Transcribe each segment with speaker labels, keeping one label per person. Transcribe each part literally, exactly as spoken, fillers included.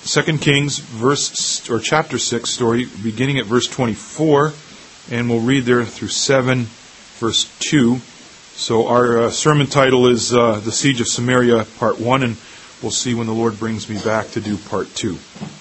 Speaker 1: Second Kings, verse or chapter six story, beginning at verse twenty-four, and we'll read there through seven, verse two. So our uh, sermon title is uh, The Siege of Samaria, Part One, and we'll see when the Lord brings me back to do Part Two.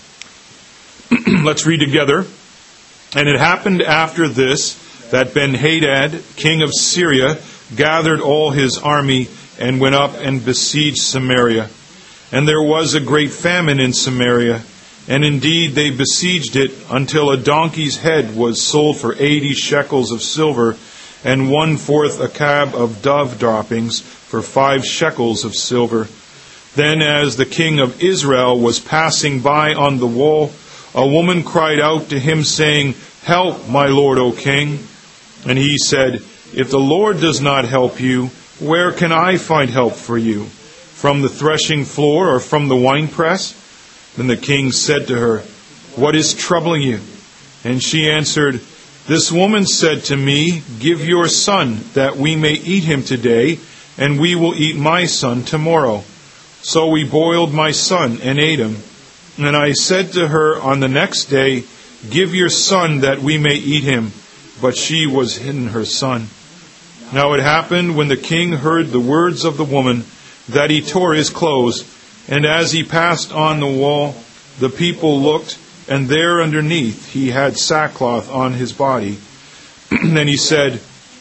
Speaker 1: Let's read together. And it happened after this that Ben-Hadad, king of Syria, gathered all his army and went up and besieged Samaria. And there was a great famine in Samaria, and indeed they besieged it until a donkey's head was sold for eighty shekels of silver, and one fourth a cab of dove droppings for five shekels of silver. Then as the king of Israel was passing by on the wall, a woman cried out to him, saying, "Help, my lord, O king." And he said, "If the Lord does not help you, where can I find help for you? From the threshing floor or from the winepress?" Then the king said to her, "What is troubling you?" And she answered, "This woman said to me, 'Give your son, that we may eat him today, and we will eat my son tomorrow.' So we boiled my son and ate him. And I said to her on the next day, 'Give your son, that we may eat him.' But she was hidden her son. Now it happened, when the king heard the words of the woman, that he tore his clothes, and as he passed on the wall, the people looked, and there underneath he had sackcloth on his body. Then he said,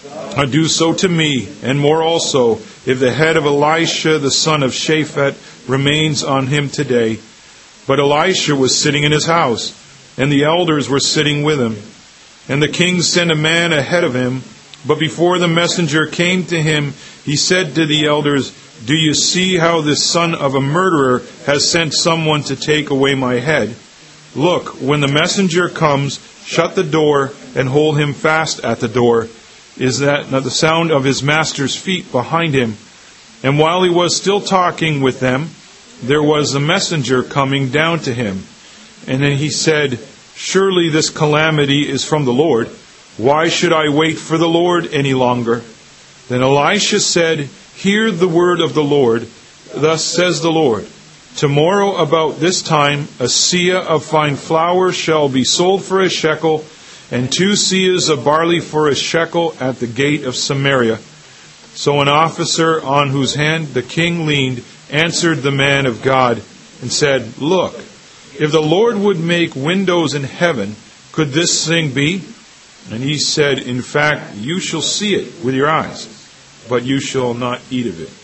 Speaker 1: 'Do so to me, and more also, if the head of Elisha the son of Shaphat remains on him today.' But Elisha was sitting in his house, and the elders were sitting with him. And the king sent a man ahead of him, but before the messenger came to him, he said to the elders, 'Do you see how this son of a murderer has sent someone to take away my head? Look, when the messenger comes, shut the door and hold him fast at the door. Is that not the sound of his master's feet behind him?' And while he was still talking with them, there was a messenger coming down to him. And then he said, 'Surely this calamity is from the Lord. Why should I wait for the Lord any longer?' Then Elisha said, 'Hear the word of the Lord. Thus says the Lord, tomorrow about this time a seah of fine flour shall be sold for a shekel, and two seahs of barley for a shekel at the gate of Samaria.' So an officer on whose hand the king leaned answered the man of God and said, 'Look, if the Lord would make windows in heaven, could this thing be?' And he said, 'In fact, you shall see it with your eyes, but you shall not eat of it.'"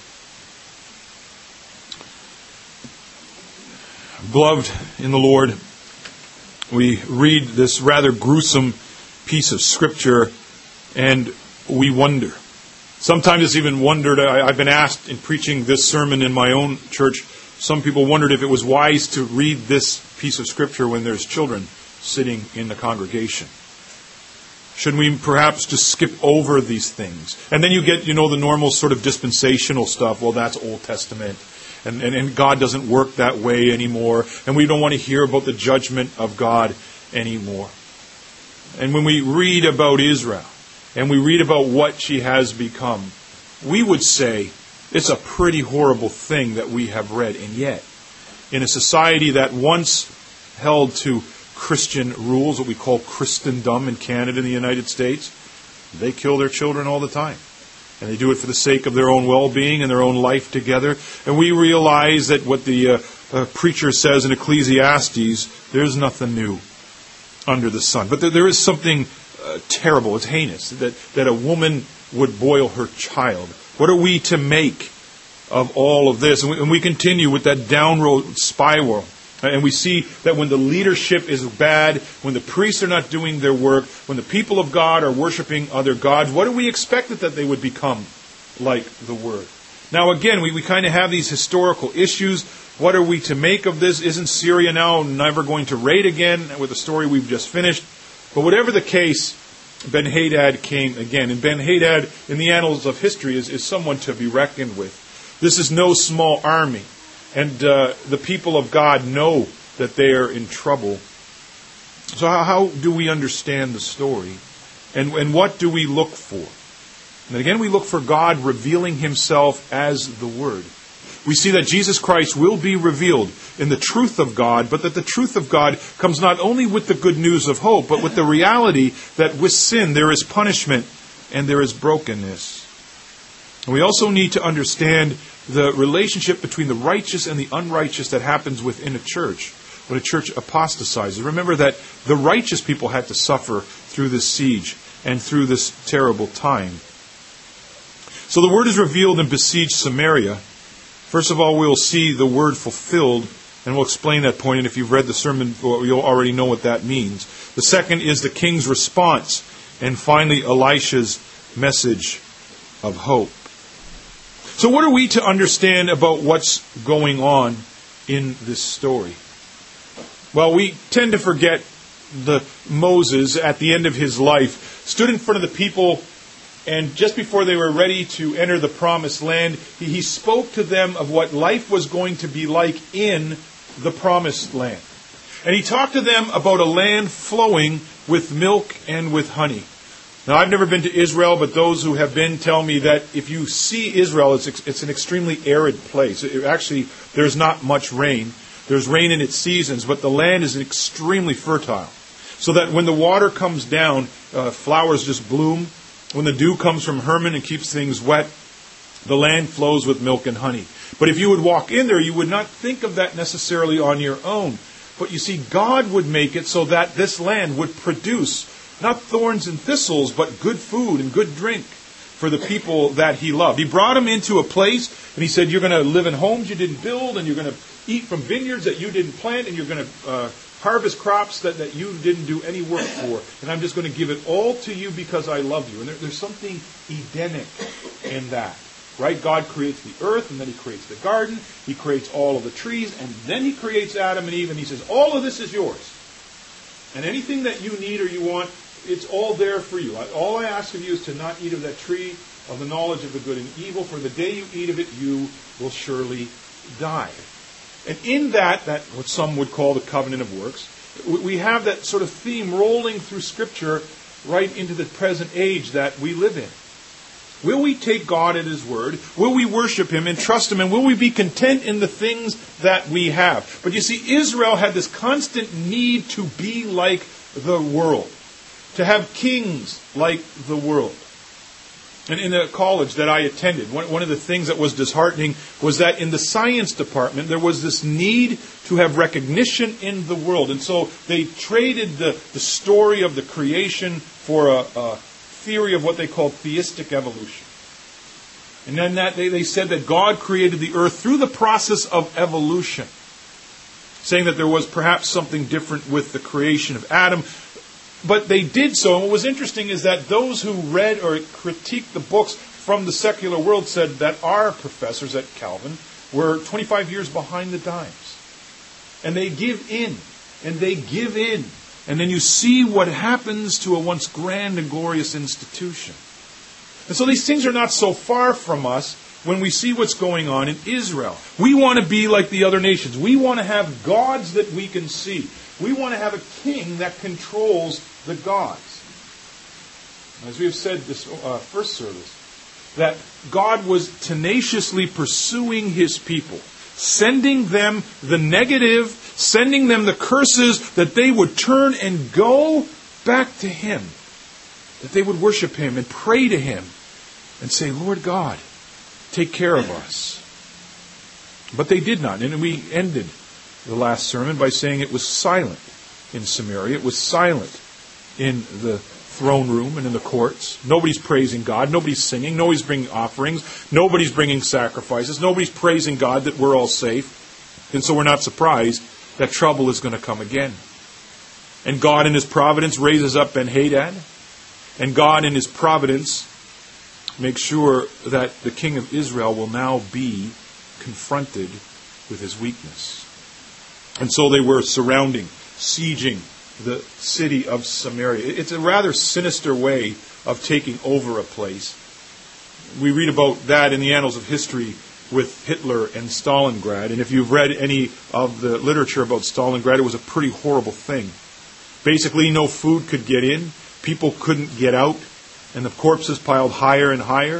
Speaker 1: Beloved in the Lord, we read this rather gruesome piece of Scripture, and we wonder. Sometimes it's even wondered, I, I've been asked in preaching this sermon in my own church, some people wondered if it was wise to read this piece of Scripture when there's children sitting in the congregation. Shouldn't we perhaps just skip over these things? And then you get, you know, the normal sort of dispensational stuff. Well, that's Old Testament. And, and, and God doesn't work that way anymore. And we don't want to hear about the judgment of God anymore. And when we read about Israel, and we read about what she has become, we would say it's a pretty horrible thing that we have read. And yet, in a society that once held to Christian rules, what we call Christendom in Canada and the United States, they kill their children all the time. And they do it for the sake of their own well-being and their own life together. And we realize that what the uh, uh, preacher says in Ecclesiastes, there's nothing new under the sun. But there, there is something uh, terrible, it's heinous, that, that a woman would boil her child. What are we to make of all of this? And we, and we continue with that downward spiral. And we see that when the leadership is bad, when the priests are not doing their work, when the people of God are worshiping other gods, what do we expect that they would become like the Word? Now again, we, we kind of have these historical issues. What are we to make of this? Isn't Syria now never going to raid again with the story we've just finished? But whatever the case, Ben-Hadad came again. And Ben-Hadad, in the annals of history, is, is someone to be reckoned with. This is no small army. And uh, the people of God know that they are in trouble. So how, how do we understand the story? And, and what do we look for? And again, we look for God revealing Himself as the Word. we see that Jesus Christ will be revealed in the truth of God, but that the truth of God comes not only with the good news of hope, but with the reality that with sin there is punishment and there is brokenness. And we also need to understand the relationship between the righteous and the unrighteous that happens within a church when a church apostatizes. Remember that the righteous people had to suffer through this siege and through this terrible time. So the word is revealed and besieged Samaria. First of all, we'll see the word fulfilled, and we'll explain that point. And if you've read the sermon, you'll already know what that means. The second is the king's response. And finally, Elisha's message of hope. So what are we to understand about what's going on in this story? Well, we tend to forget that Moses, at the end of his life, stood in front of the people, and just before they were ready to enter the promised land, he, he spoke to them of what life was going to be like in the promised land. And he talked to them about a land flowing with milk and with honey. Now, I've never been to Israel, but those who have been tell me that if you see Israel, it's, it's an extremely arid place. It, actually, there's not much rain. There's rain in its seasons, but the land is extremely fertile. So that when the water comes down, uh, flowers just bloom. When the dew comes from Hermon and keeps things wet, the land flows with milk and honey. But if you would walk in there, you would not think of that necessarily on your own. But you see, God would make it so that this land would produce not thorns and thistles, but good food and good drink for the people that He loved. He brought them into a place, and He said, you're going to live in homes you didn't build, and you're going to eat from vineyards that you didn't plant, and you're going to uh, harvest crops that, that you didn't do any work for. And I'm just going to give it all to you because I love you. And there, there's something Edenic in that. Right? God creates the earth, and then He creates the garden. He creates all of the trees, and then He creates Adam and Eve, and He says, all of this is yours. And anything that you need or you want, it's all there for you. All I ask of you is to not eat of that tree of the knowledge of the good and evil, for the day you eat of it, you will surely die. And in that, that what some would call the covenant of works, we have that sort of theme rolling through Scripture right into the present age that we live in. Will we take God at His word? Will we worship Him and trust Him? And will we be content in the things that we have? But you see, Israel had this constant need to be like the world, to have kings like the world. And in the college that I attended, one, one of the things that was disheartening was that in the science department, there was this need to have recognition in the world. And so they traded the, the story of the creation for a, a theory of what they called theistic evolution. And then that they, they said that God created the earth through the process of evolution, saying that there was perhaps something different with the creation of Adam. But they did so, and what was interesting is that those who read or critiqued the books from the secular world said that our professors at Calvin were twenty-five years behind the times. And they give in, and they give in. And then you see what happens to a once grand and glorious institution. And so these things are not so far from us when we see what's going on in Israel. We want to be like the other nations. We want to have gods that we can see. We want to have a king that controls the gods. As we have said this uh, first service, that God was tenaciously pursuing His people, sending them the negative, sending them the curses, that they would turn and go back to Him, that they would worship Him and pray to Him and say, Lord God, take care of us. But they did not. And we ended the last sermon by saying it was silent in Samaria. It was silent in the throne room and in the courts. Nobody's praising God. Nobody's singing. Nobody's bringing offerings. Nobody's bringing sacrifices. Nobody's praising God that we're all safe. And so we're not surprised that trouble is going to come again. And God in His providence raises up Ben-Hadad. And God in His providence makes sure that the king of Israel will now be confronted with his weakness. And so they were surrounding, sieging the city of Samaria. It's a rather sinister way of taking over a place. We read about that in the annals of history with Hitler and Stalingrad. And if you've read any of the literature about Stalingrad, it was a pretty horrible thing. Basically, no food could get in. People couldn't get out. And the corpses piled higher and higher.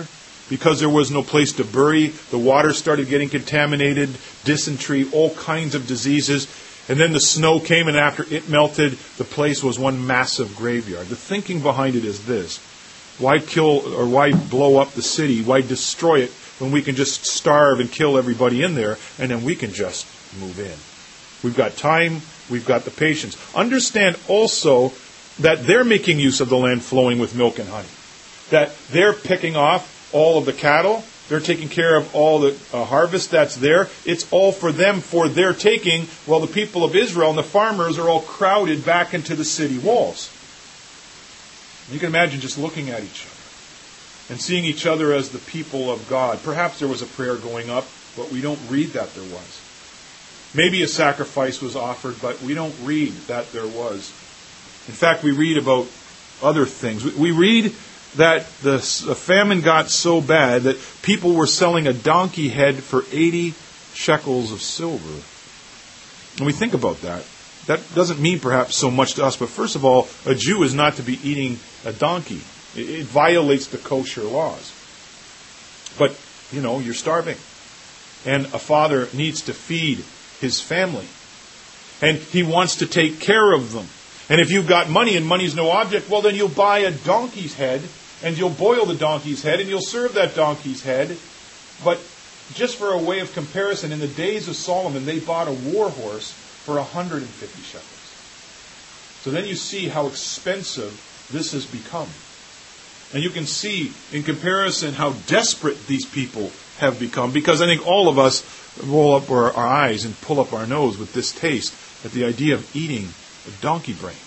Speaker 1: because there was no place to bury. The water started getting contaminated, dysentery, all kinds of diseases. And then the snow came, and after it melted, the place was one massive graveyard. The thinking behind it is this. Why kill or why blow up the city? Why destroy it when we can just starve and kill everybody in there, and then we can just move in? We've got time. We've got the patience. Understand also that they're making use of the land flowing with milk and honey. That they're picking off all of the cattle. They're taking care of all the uh, harvest that's there. It's all for them, for their taking, while the people of Israel and the farmers are all crowded back into the city walls. You can imagine just looking at each other and seeing each other as the people of God. Perhaps there was a prayer going up, but we don't read that there was. Maybe a sacrifice was offered, but we don't read that there was. In fact, we read about other things. We read that the famine got so bad that people were selling a donkey head for eighty shekels of silver. And we think about that. That doesn't mean perhaps so much to us, but first of all, a Jew is not to be eating a donkey. It violates the kosher laws. But, you know, you're starving. And a father needs to feed his family. And he wants to take care of them. And if you've got money and money's no object, well, then you'll buy a donkey's head, and you'll boil the donkey's head, and you'll serve that donkey's head. But just for a way of comparison, in the days of Solomon, they bought a war horse for one hundred fifty shekels. So then you see how expensive this has become. And you can see, in comparison, how desperate these people have become. Because I think all of us roll up our, our eyes and pull up our nose with distaste at the idea of eating donkey brains.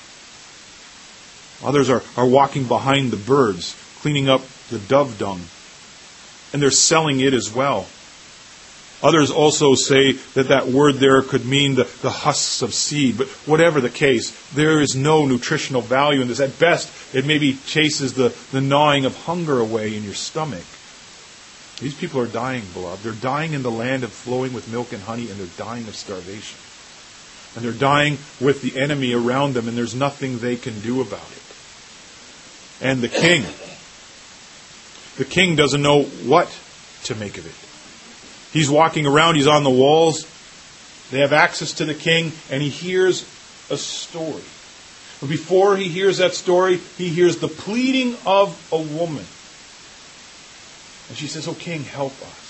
Speaker 1: Others are, are walking behind the birds, cleaning up the dove dung. And they're selling it as well. Others also say that that word there could mean the, the husks of seed. But whatever the case, there is no nutritional value in this. At best, it maybe chases the, the gnawing of hunger away in your stomach. These people are dying, beloved. They're dying in the land of flowing with milk and honey, and they're dying of starvation. And they're dying with the enemy around them, and there's nothing they can do about it. And the king, the king doesn't know what to make of it. He's walking around, he's on the walls. They have access to the king, and he hears a story. But before he hears that story, he hears the pleading of a woman. And she says, "Oh, king, help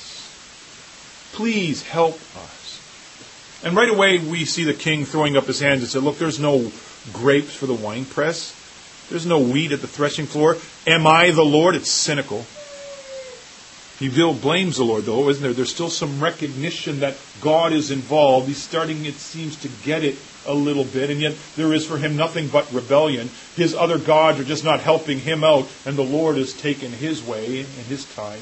Speaker 1: us. Please help us." And right away we see the king throwing up his hands and say, "Look, there's no grapes for the winepress. There's no wheat at the threshing floor. Am I the Lord?" It's cynical. He still blames the Lord, though, isn't there? There's still some recognition that God is involved. He's starting, it seems, to get it a little bit, and yet there is for him nothing but rebellion. His other gods are just not helping him out, and the Lord has taken his way in his time.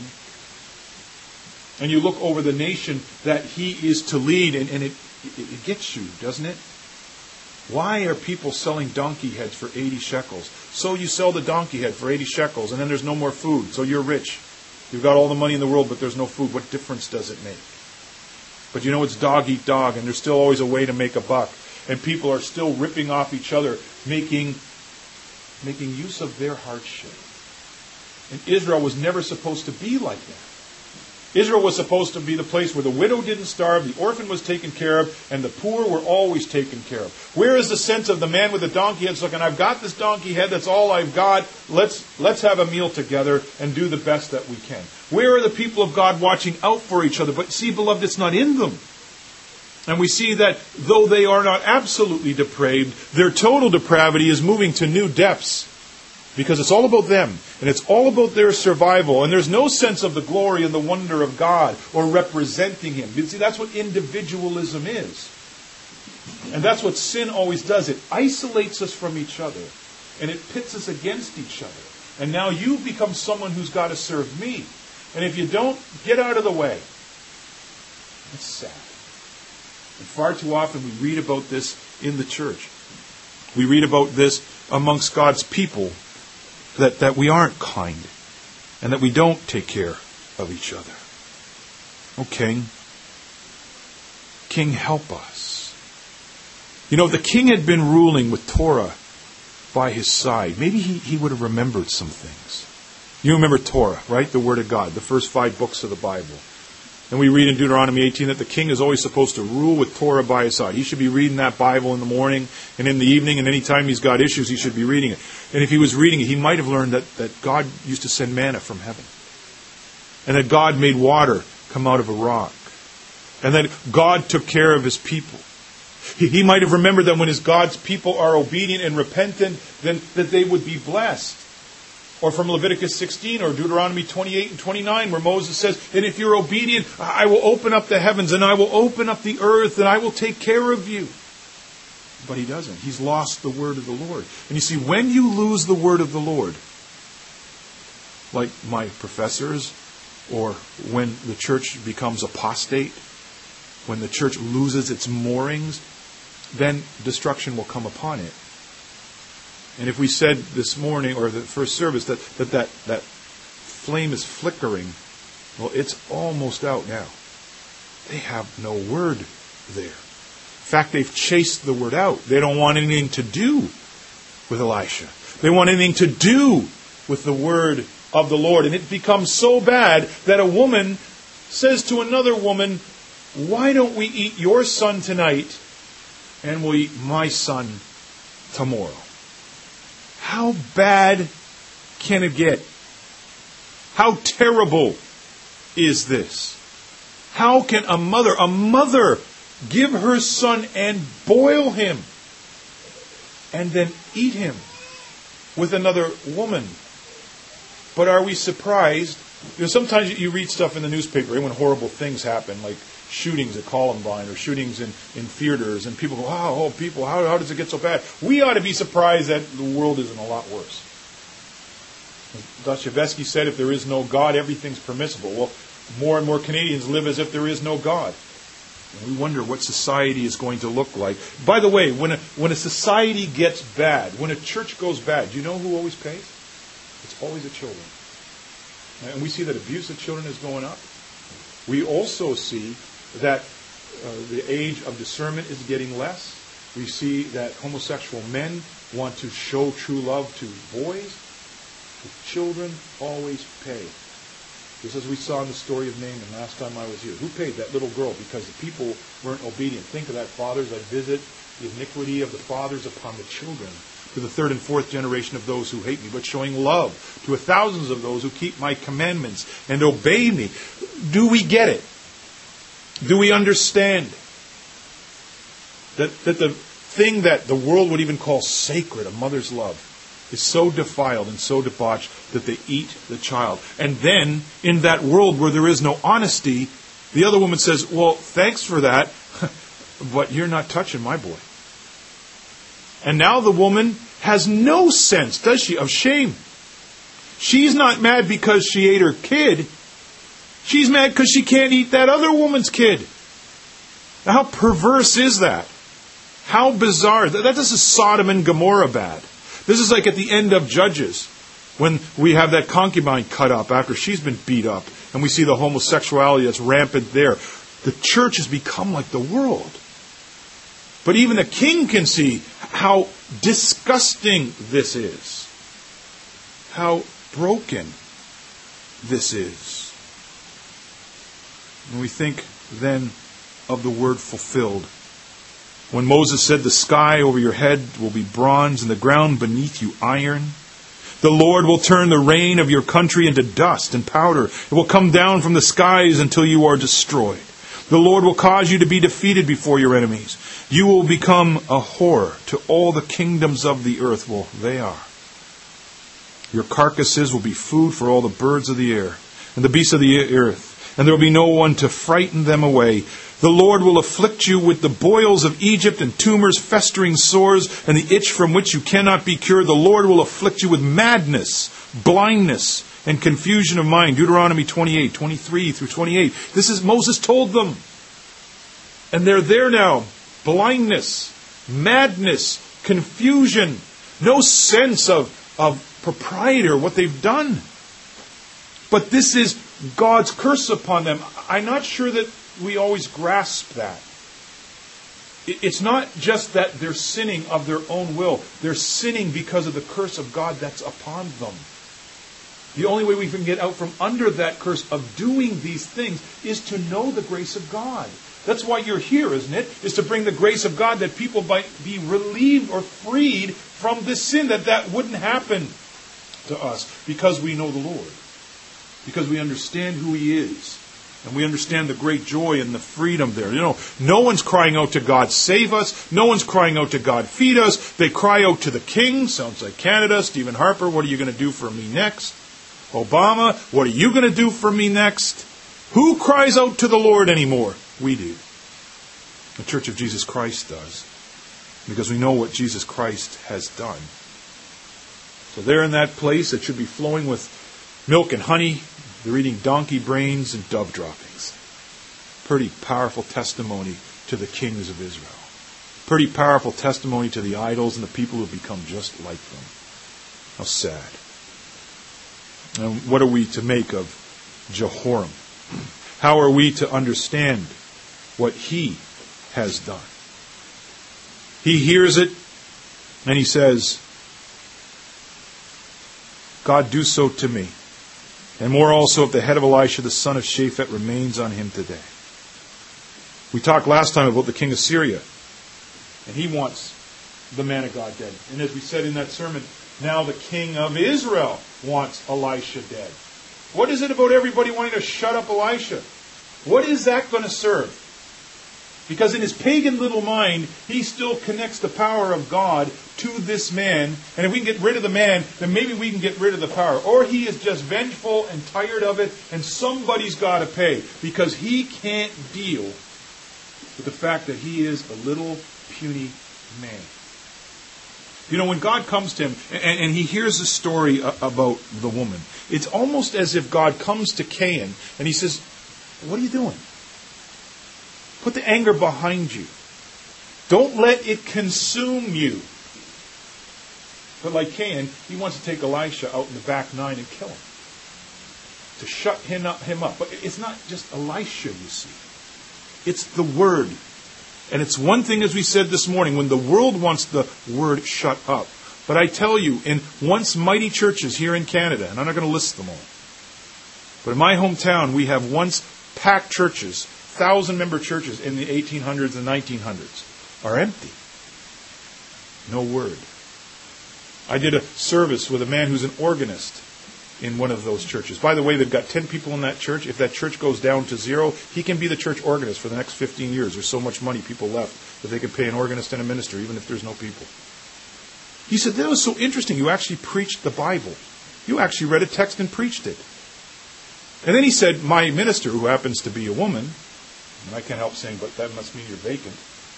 Speaker 1: And you look over the nation that he is to lead, and, and it, it, it gets you, doesn't it? Why are people selling donkey heads for eighty shekels? So you sell the donkey head for eighty shekels, and then there's no more food, so you're rich. You've got all the money in the world, but there's no food. What difference does it make? But you know, it's dog eat dog, and there's still always a way to make a buck. And people are still ripping off each other, making, making use of their hardship. And Israel was never supposed to be like that. Israel was supposed to be the place where the widow didn't starve, the orphan was taken care of, and the poor were always taken care of. Where is the sense of the man with the donkey head looking, I've got this donkey head, that's all I've got, let's, let's have a meal together and do the best that we can. Where are the people of God watching out for each other? But see, beloved, it's not in them. And we see that though they are not absolutely depraved, their total depravity is moving to new depths. Because it's all about them, and it's all about their survival, and there's no sense of the glory and the wonder of God or representing Him. You see, that's what individualism is. And that's what sin always does. It isolates us from each other, and it pits us against each other. And now you become someone who's got to serve me. And if you don't, get out of the way. It's sad. And far too often we read about this in the church. We read about this amongst God's people. That, that we aren't kind and that we don't take care of each other. Oh, King, King, help us. You know, if the king had been ruling with Torah by his side, maybe he, he would have remembered some things. You remember Torah, right? The Word of God, the first five books of the Bible. And we read in Deuteronomy eighteen that the king is always supposed to rule with Torah by his side. He should be reading that Bible in the morning and in the evening, and any time he's got issues, he should be reading it. And if he was reading it, he might have learned that, that God used to send manna from heaven. And that God made water come out of a rock. And that God took care of his people. He, he might have remembered that when his God's people are obedient and repentant, then that they would be blessed. Or from Leviticus sixteen or Deuteronomy twenty-eight and twenty-nine, where Moses says, and if you're obedient, I will open up the heavens and I will open up the earth and I will take care of you. But he doesn't. He's lost the word of the Lord. And you see, when you lose the word of the Lord, like my professors, or when the church becomes apostate, when the church loses its moorings, then destruction will come upon it. And if we said this morning, or the first service, that that, that, that flame is flickering, well, it's almost out now. They have no word there. In fact, they've chased the word out. They don't want anything to do with Elisha. They want anything to do with the word of the Lord. And it becomes so bad that a woman says to another woman, why don't we eat your son tonight and we'll eat my son tomorrow? How bad can it get? How terrible is this? How can a mother, a mother, give her son and boil him and then eat him with another woman? But are we surprised? You know, sometimes you read stuff in the newspaper when horrible things happen, like shootings at Columbine or shootings in, in theaters, and people go, oh, oh people, how, how does it get so bad? We ought to be surprised that the world isn't a lot worse. Dostoevsky said, if there is no God, everything's permissible. Well, more and more Canadians live as if there is no God. And we wonder what society is going to look like. By the way, when a, when a society gets bad, when a church goes bad, do you know who always pays? It's always the children. And we see that abuse of children is going up. We also see that uh, the age of discernment is getting less. We see that homosexual men want to show true love to boys. The children always pay. Just as we saw in the story of Naaman last time I was here. Who paid? That little girl, because the people weren't obedient. Think of that, fathers. I visit the iniquity of the fathers upon the children, to the third and fourth generation of those who hate me, but showing love to a thousands of those who keep my commandments and obey me. Do we get it? Do we understand that, that the thing that the world would even call sacred, a mother's love, is so defiled and so debauched that they eat the child? And then, in that world where there is no honesty, the other woman says, well, thanks for that, but you're not touching my boy. And now the woman has no sense, does she, of shame. She's not mad because she ate her kid. She's mad because she can't eat that other woman's kid. Now, how perverse is that? How bizarre. That, that this is Sodom and Gomorrah bad. This is like at the end of Judges, when we have that concubine cut up after she's been beat up, and we see the homosexuality that's rampant there. The church has become like the world. But even the king can see how disgusting this is. How broken this is. And we think then of the word fulfilled. When Moses said, the sky over your head will be bronze and the ground beneath you iron. The Lord will turn the rain of your country into dust and powder. It will come down from the skies until you are destroyed. The Lord will cause you to be defeated before your enemies. You will become a horror to all the kingdoms of the earth. Well, they are. Your carcasses will be food for all the birds of the air and the beasts of the earth, and there will be no one to frighten them away. The Lord will afflict you with the boils of Egypt and tumors, festering sores, and the itch from which you cannot be cured. The Lord will afflict you with madness, blindness, and confusion of mind. Deuteronomy twenty-eight, twenty-three through twenty-eight. This is Moses told them. And they're there now. Blindness, madness, confusion, no sense of, of propriety or what they've done. But this is God's curse upon them. I'm not sure that we always grasp that. It's not just that they're sinning of their own will. They're sinning because of the curse of God that's upon them. The only way we can get out from under that curse of doing these things is to know the grace of God. That's why you're here, isn't it? Is to bring the grace of God that people might be relieved or freed from this sin, that that wouldn't happen to us because we know the Lord. Because we understand who He is. And we understand the great joy and the freedom there. You know, no one's crying out to God, save us. No one's crying out to God, feed us. They cry out to the King. Sounds like Canada. Stephen Harper, what are you going to do for me next? Obama, what are you going to do for me next? Who cries out to the Lord anymore? We do. The Church of Jesus Christ does. Because we know what Jesus Christ has done. So they're in that place that should be flowing with milk and honey. They're eating donkey brains and dove droppings. Pretty powerful testimony to the kings of Israel. Pretty powerful testimony to the idols and the people who have become just like them. How sad. And what are we to make of Jehoram? How are we to understand what he has done? He hears it and he says, God, do so to me. And more also if the head of Elisha, the son of Shaphat, remains on him today. We talked last time about the king of Syria. And he wants the man of God dead. And as we said in that sermon, now the king of Israel wants Elisha dead. What is it about everybody wanting to shut up Elisha? What is that going to serve? Because in his pagan little mind, he still connects the power of God to this man. And if we can get rid of the man, then maybe we can get rid of the power. Or he is just vengeful and tired of it, and somebody's got to pay. Because he can't deal with the fact that he is a little puny man. You know, when God comes to him, and, and he hears a story about the woman, it's almost as if God comes to Cain, and he says, what are you doing? Put the anger behind you. Don't let it consume you. But like Cain, he wants to take Elisha out in the back nine and kill him. To shut him up. Him up. But it's not just Elisha, you see. It's the Word. And it's one thing, as we said this morning, when the world wants the Word shut up. But I tell you, in once mighty churches here in Canada, and I'm not going to list them all, but in my hometown, we have once packed churches, thousand-member churches in the eighteen hundreds and nineteen hundreds, are empty. No Word. I did a service with a man who's an organist in one of those churches. By the way, they've got ten people in that church. If that church goes down to zero, he can be the church organist for the next fifteen years. There's so much money people left that they can pay an organist and a minister, even if there's no people. He said, that was so interesting. You actually preached the Bible. You actually read a text and preached it. And then he said, my minister, who happens to be a woman, and I can't help saying, but that must mean you're vacant.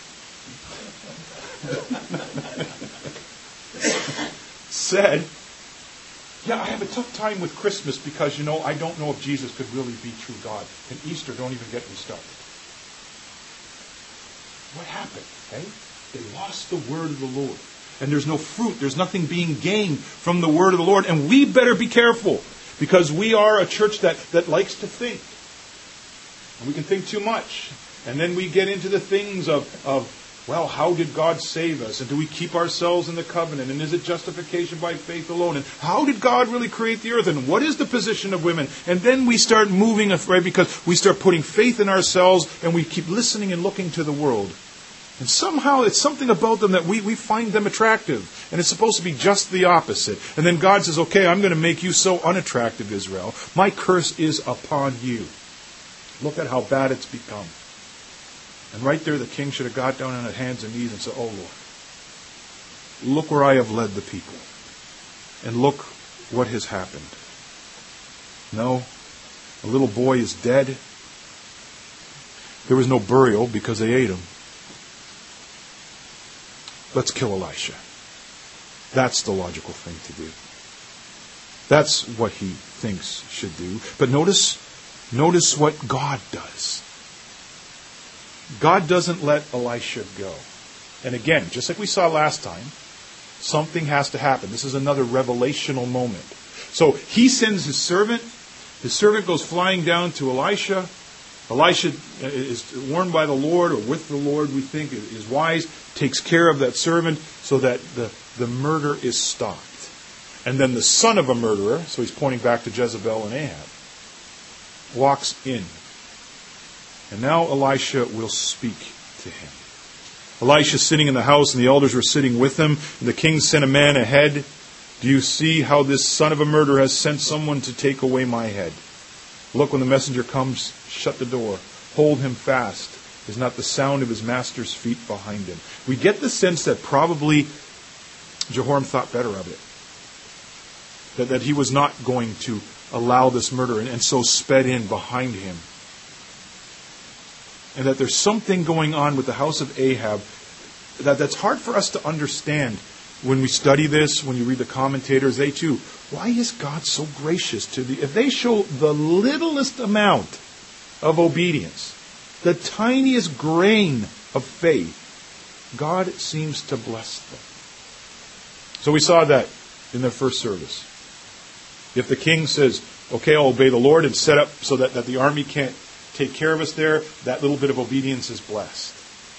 Speaker 1: said, yeah, I have a tough time with Christmas because, you know, I don't know if Jesus could really be true God. And Easter, don't even get me started. What happened? Okay? They lost the word of the Lord. And there's no fruit. There's nothing being gained from the word of the Lord. And we better be careful. Because we are a church that, that likes to think. And we can think too much. And then we get into the things of, of, well, how did God save us? And do we keep ourselves in the covenant? And is it justification by faith alone? And how did God really create the earth? And what is the position of women? And then we start moving, right, because we start putting faith in ourselves and we keep listening and looking to the world. And somehow it's something about them that we, we find them attractive. And it's supposed to be just the opposite. And then God says, okay, I'm going to make you so unattractive, Israel. My curse is upon you. Look at how bad it's become. And right there, the king should have got down on his hands and knees and said, oh, Lord, look where I have led the people. And look what has happened. No, a little boy is dead. There was no burial because they ate him. Let's kill Elisha. That's the logical thing to do. That's what he thinks should do. But notice, notice what God does. God doesn't let Elisha go. And again, just like we saw last time, something has to happen. This is another revelational moment. So he sends his servant. His servant goes flying down to Elisha. Elisha is warned by the Lord, or with the Lord, we think, is wise, takes care of that servant so that the, the murder is stopped. And then the son of a murderer, so he's pointing back to Jezebel and Ahab, walks in. And now Elisha will speak to him. Elisha's sitting in the house, and the elders were sitting with him. And the king sent a man ahead. Do you see how this son of a murderer has sent someone to take away my head? Look, when the messenger comes, shut the door. Hold him fast. Is not the sound of his master's feet behind him? We get the sense that probably Jehoram thought better of it. That, that he was not going to allow this murder, and, and so sped in behind him. And that there's something going on with the house of Ahab that, that's hard for us to understand when we study this, when you read the commentators. They too, why is God so gracious to the... If they show the littlest amount of obedience, the tiniest grain of faith, God seems to bless them. So we saw that in the first service. If the king says, okay, I'll obey the Lord and set up so that, that the army can't take care of us there, that little bit of obedience is blessed.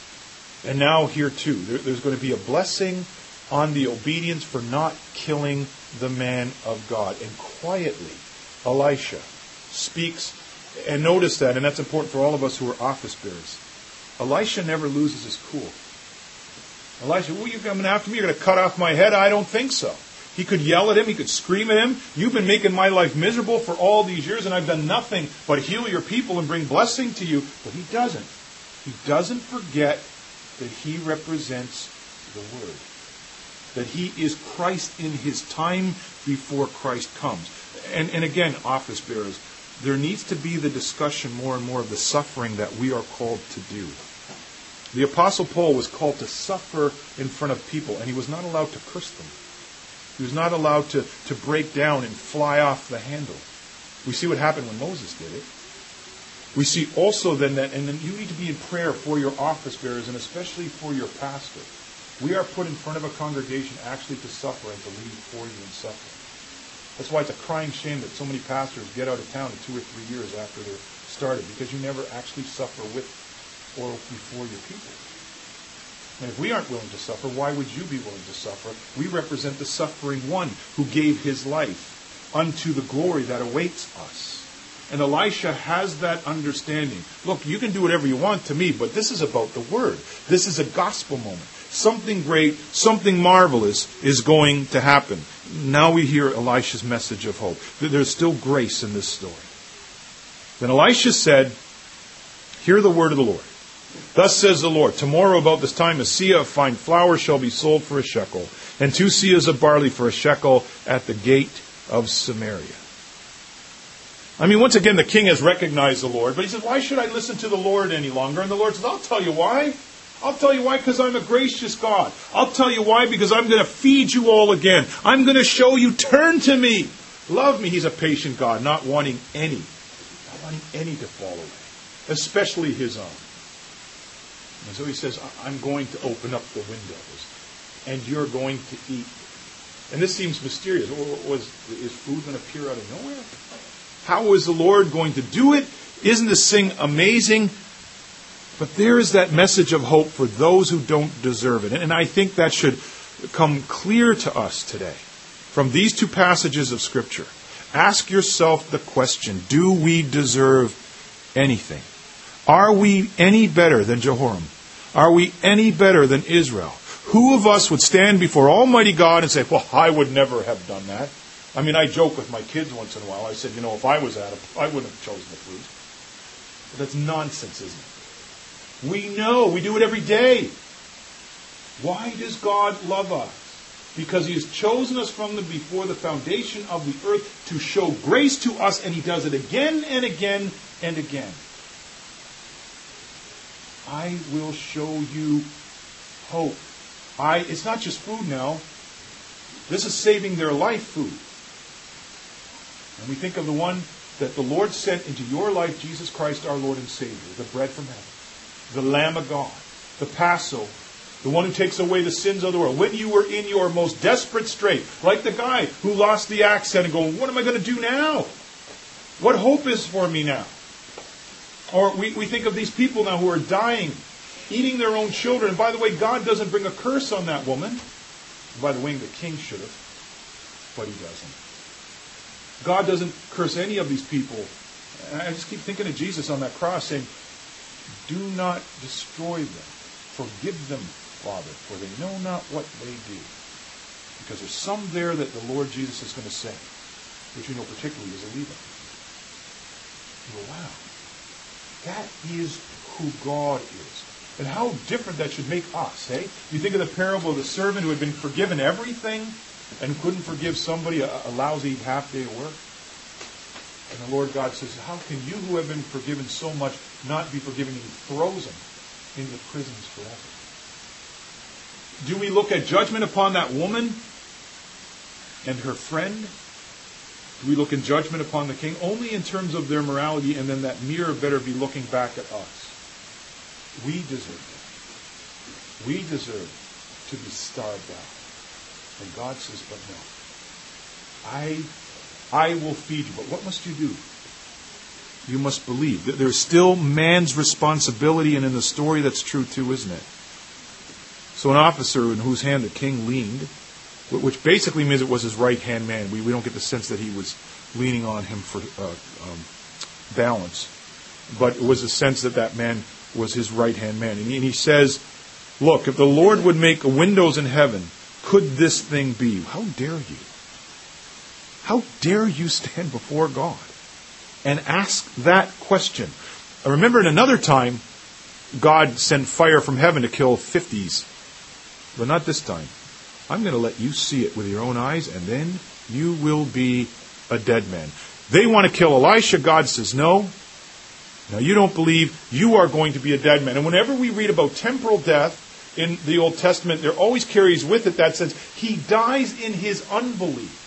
Speaker 1: And now here too, there, there's going to be a blessing on the obedience for not killing the man of God. And quietly, Elisha speaks, and notice that, and that's important for all of us who are office bearers. Elisha never loses his cool. Elisha, well, you're coming after me? You're going to cut off my head? I don't think so. He could yell at him. He could scream at him. You've been making my life miserable for all these years, and I've done nothing but heal your people and bring blessing to you. But he doesn't. He doesn't forget that he represents the Word. That he is Christ in his time before Christ comes. And, and again, office bearers, there needs to be the discussion more and more of the suffering that we are called to do. The Apostle Paul was called to suffer in front of people, and he was not allowed to curse them. He was not allowed to, to break down and fly off the handle. We see what happened when Moses did it. We see also then that, and then you need to be in prayer for your office bearers, and especially for your pastor. We are put in front of a congregation actually to suffer and to lead for you in suffering. That's why it's a crying shame that so many pastors get out of town in two or three years after they're started, because you never actually suffer with or before your people. And if we aren't willing to suffer, why would you be willing to suffer? We represent the suffering one who gave his life unto the glory that awaits us. And Elisha has that understanding. Look, you can do whatever you want to me, but this is about the Word. This is a gospel moment. Something great, something marvelous is going to happen. Now we hear Elisha's message of hope. There's still grace in this story. Then Elisha said, hear the word of the Lord. Thus says the Lord, tomorrow about this time a seah of fine flour shall be sold for a shekel, and two seahs of barley for a shekel at the gate of Samaria. I mean, once again, the king has recognized the Lord, but he says, why should I listen to the Lord any longer? And the Lord says, I'll tell you why. I'll tell you why, because I'm a gracious God. I'll tell you why, because I'm going to feed you all again. I'm going to show you, turn to me. Love me. He's a patient God, not wanting any, not wanting any to fall away, especially his own. And so he says, I'm going to open up the windows, and you're going to eat. And this seems mysterious. Was, is food going to appear out of nowhere? How is the Lord going to do it? Isn't this thing amazing? But there is that message of hope for those who don't deserve it. And I think that should come clear to us today from these two passages of Scripture. Ask yourself the question, do we deserve anything? Are we any better than Jehoram? Are we any better than Israel? Who of us would stand before Almighty God and say, well, I would never have done that? I mean, I joke with my kids once in a while. I said, you know, if I was Adam, I wouldn't have chosen the fruit. But that's nonsense, isn't it? We know. We do it every day. Why does God love us? Because He has chosen us from the before the foundation of the earth to show grace to us, and He does it again and again and again. I will show you hope. I. It's not just food now. This is saving their life food. And we think of the one that the Lord sent into your life, Jesus Christ, our Lord and Savior, the bread from heaven, the Lamb of God, the Passover, the one who takes away the sins of the world. When you were in your most desperate strait, like the guy who lost the accent and going, what am I going to do now? What hope is for me now? Or we, we think of these people now who are dying, eating their own children. And by the way, God doesn't bring a curse on that woman. By the way, the king should have. but he doesn't. God doesn't curse any of these people. And I just keep thinking of Jesus on that cross saying, do not destroy them. Forgive them, Father, for they know not what they do. Because there's some there that the Lord Jesus is going to say, which we know particularly is a Levite. You go, wow, that is who God is. And how different that should make us, eh? You think of the parable of the servant who had been forgiven everything and couldn't forgive somebody a, a lousy half-day work? And the Lord God says, how can you who have been forgiven so much not be forgiven? And he throws them into the prisons forever. Do we look at judgment upon that woman and her friend? Do we look in judgment upon the king? Only in terms of their morality, and then that mirror better be looking back at us. We deserve it. We deserve to be starved out. And God says, but no. I, I will feed you. But what must you do? You must believe. There's still man's responsibility, and in the story that's true too, isn't it? So an officer in whose hand the king leaned, which basically means it was his right-hand man. We, we don't get the sense that he was leaning on him for uh, um, balance. But it was a sense that that man was his right-hand man. And he, and he says, look, if the Lord would make windows in heaven, could this thing be? How dare you? How dare you stand before God and ask that question? I remember in another time, God sent fire from heaven to kill fifties. But not this time. I'm going to let you see it with your own eyes, and then you will be a dead man. They want to kill Elisha. God says, no. Now you don't believe, you are going to be a dead man. And whenever we read about temporal death in the Old Testament, there always carries with it that sense, he dies in his unbelief.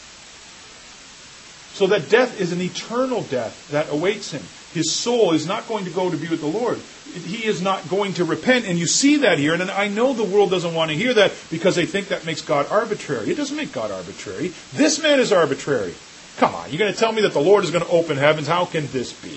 Speaker 1: So that death is an eternal death that awaits him. His soul is not going to go to be with the Lord. He is not going to repent. And you see that here. And I know the world doesn't want to hear that because they think that makes God arbitrary. It doesn't make God arbitrary. This man is arbitrary. Come on, you're going to tell me that the Lord is going to open heavens? How can this be?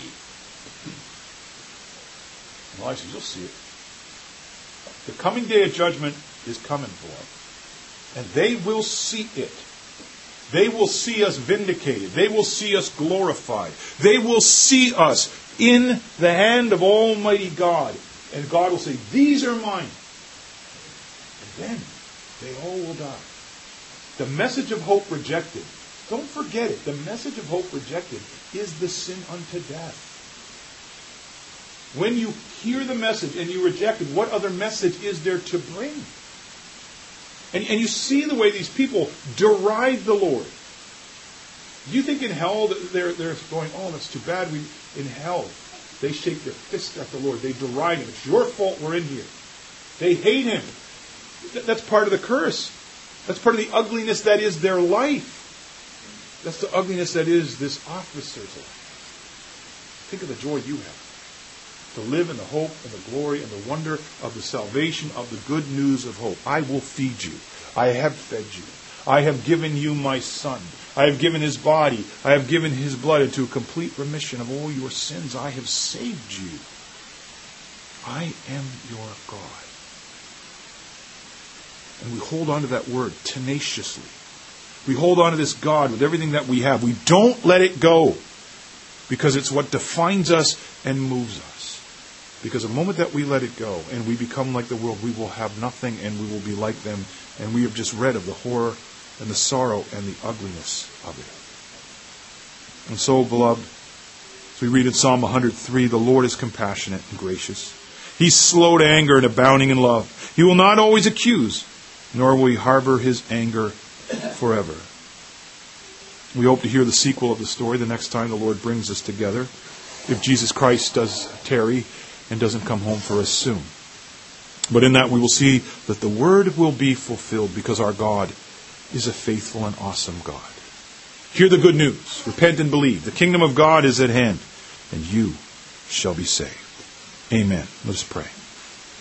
Speaker 1: Well, I said, you'll see it. The coming day of judgment is coming for them. And they will see it. They will see us vindicated. They will see us glorified. They will see us in the hand of Almighty God. And God will say, these are mine. And then they all will die. The message of hope rejected. Don't forget it. The message of hope rejected is the sin unto death. When you hear the message and you reject it, what other message is there to bring? And, and you see the way these people deride the Lord. Do you think in hell they're, they're going, oh, that's too bad. We in hell, they shake their fist at the Lord. They deride him. It's your fault we're in here. They hate him. That's part of the curse. That's part of the ugliness that is their life. That's the ugliness that is this officer's life. Think of the joy you have. To live in the hope and the glory and the wonder of the salvation of the good news of hope. I will feed you. I have fed you. I have given you my Son. I have given his body. I have given his blood into a complete remission of all your sins. I have saved you. I am your God. And we hold on to that word tenaciously. We hold on to this God with everything that we have. We don't let it go because it's what defines us and moves us. Because the moment that we let it go and we become like the world, we will have nothing and we will be like them. And we have just read of the horror and the sorrow and the ugliness of it. And so, beloved, as we read in Psalm one hundred three, the Lord is compassionate and gracious. He's slow to anger and abounding in love. He will not always accuse, nor will he harbor his anger forever. We hope to hear the sequel of the story the next time the Lord brings us together, if Jesus Christ does tarry and doesn't come home for us soon. But in that we will see that the word will be fulfilled because our God is a faithful and awesome God. Hear the good news. Repent and believe. The kingdom of God is at hand, and you shall be saved. Amen. Let us pray.